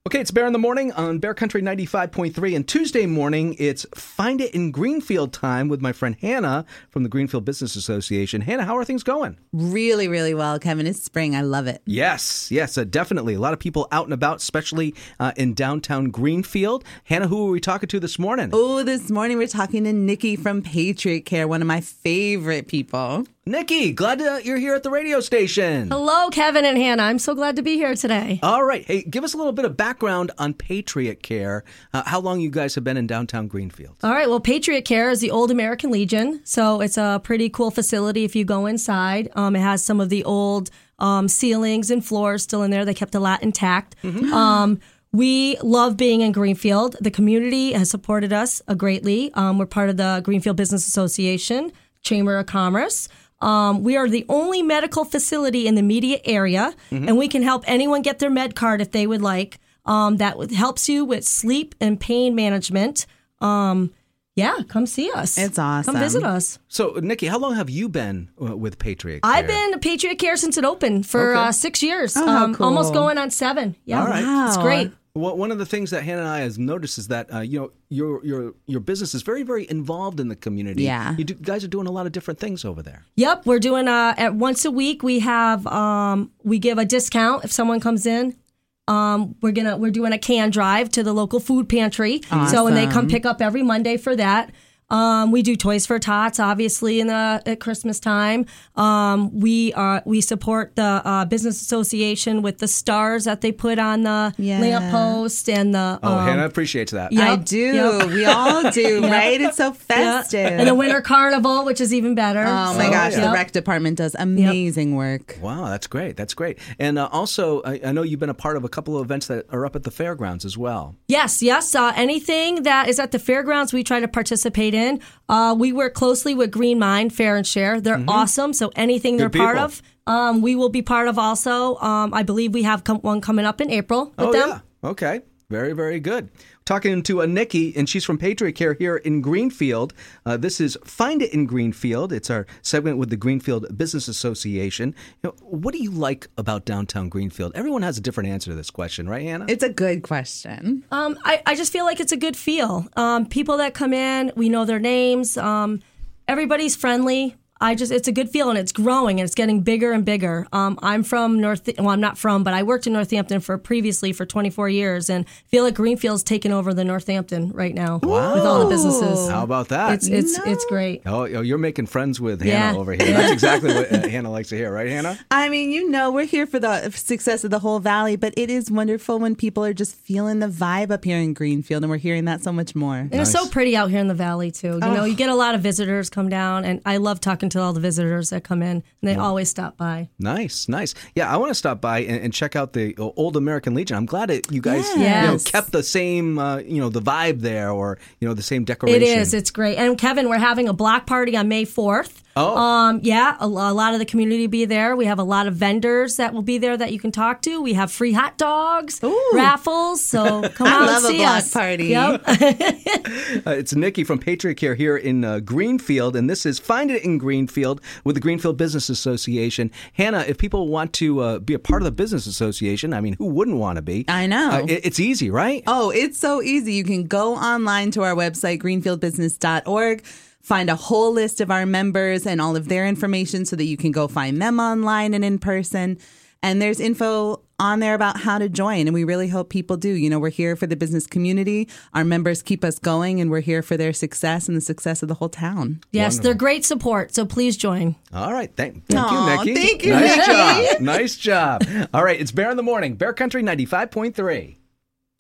Okay, it's Bear in the Morning on Bear Country 95.3, and Tuesday morning, it's Find It in Greenfield time with my friend Hannah from the Greenfield Business Association. Hannah, how are things going? Really, really well, Kevin. It's spring. I love it. Yes, definitely. A lot of people out and about, especially in downtown Greenfield. Hannah, who are we talking to this morning? Oh, this morning we're talking to Nikki from Patriot Care, one of my favorite people. Nikki, glad you're here at the radio station. Hello, Kevin and Hannah. I'm so glad to be here today. All right. Hey, give us a little bit of background on Patriot Care. How long you guys have been in downtown Greenfield? All right. Well, Patriot Care is the old American Legion. So it's a pretty cool facility if you go inside. It has some of the old ceilings and floors still in there. They kept a lot intact. Mm-hmm. We love being in Greenfield. The community has supported us greatly. We're part of the Greenfield Business Association, Chamber of Commerce. We are the only medical facility in the immediate area, and we can help anyone get their med card if they would like. That helps you with sleep and pain management. Come see us. It's awesome. Come visit us. So, Nikki, how long have you been with Patriot Care? I've been Patriot Care since it opened for 6 years. Oh, how cool. Almost going on 7. Yeah, all right. Wow. It's great. Well, one of the things that Hannah and I has noticed is that your business is very, very involved in the community. Yeah, guys are doing a lot of different things over there. Yep, we're doing at once a week. We have we give a discount if someone comes in. We're doing a can drive to the local food pantry. Awesome. So and they come pick up every Monday for that. We do Toys for Tots, obviously, at Christmas time. We support the Business Association with the stars that they put on the lamppost and the. Hannah appreciates that. Yep, I do. Yep. We all do, right? It's so festive. Yeah. And the Winter Carnival, which is even better. Oh my gosh, the rec department does amazing work. Wow, that's great. That's great. And also, I know you've been a part of a couple of events that are up at the fairgrounds as well. Yes. Anything that is at the fairgrounds, we try to participate in. We work closely with Green Mind Fair and Share. They're awesome. So anything they're part of, we will be part of also. I believe we have one coming up in April with them. Yeah. Okay. Very, very good. Talking to Nikki, and she's from Patriot Care here in Greenfield. This is Find It in Greenfield. It's our segment with the Greenfield Business Association. What do you like about downtown Greenfield? Everyone has a different answer to this question, right, Hannah? It's a good question. I just feel like it's a good feel. People that come in, we know their names. Everybody's friendly. It's a good feel, and it's growing, and it's getting bigger and bigger. I'm from I'm not from, but I worked in Northampton previously for 24 years, and feel like Greenfield's taken over the Northampton right now with all the businesses. How about that? It's great. Oh, you're making friends with Hannah over here. That's exactly what Hannah likes to hear, right, Hannah? I mean, we're here for the success of the whole valley, but it is wonderful when people are just feeling the vibe up here in Greenfield, and we're hearing that so much more. And It's so pretty out here in the valley, too. You get a lot of visitors come down, and I love talking to all the visitors that come in, and they always stop by. Nice. Yeah, I want to stop by and check out the Old American Legion. I'm glad that you guys kept the same, the vibe there, or, the same decoration. It is. It's great. And Kevin, we're having a block party on May 4th. Oh. A lot of the community will be there. We have a lot of vendors that will be there that you can talk to. We have free hot dogs, raffles, so come out and see us. I love a block party. Yep. It's Nikki from Patriot Care here in Greenfield, and this is Find It in Greenfield with the Greenfield Business Association. Hannah, if people want to be a part of the Business Association, I mean, who wouldn't want to be? I know. It's easy, right? Oh, it's so easy. You can go online to our website, greenfieldbusiness.org. Find a whole list of our members and all of their information so that you can go find them online and in person. And there's info on there about how to join. And we really hope people do. We're here for the business community. Our members keep us going, and we're here for their success and the success of the whole town. Yes, Wonderful. They're great support. So please join. All right. Thank you, Nikki. Thank you, Nice Nikki. job. Nice job. All right. It's Bear in the Morning, Bear Country 95.3.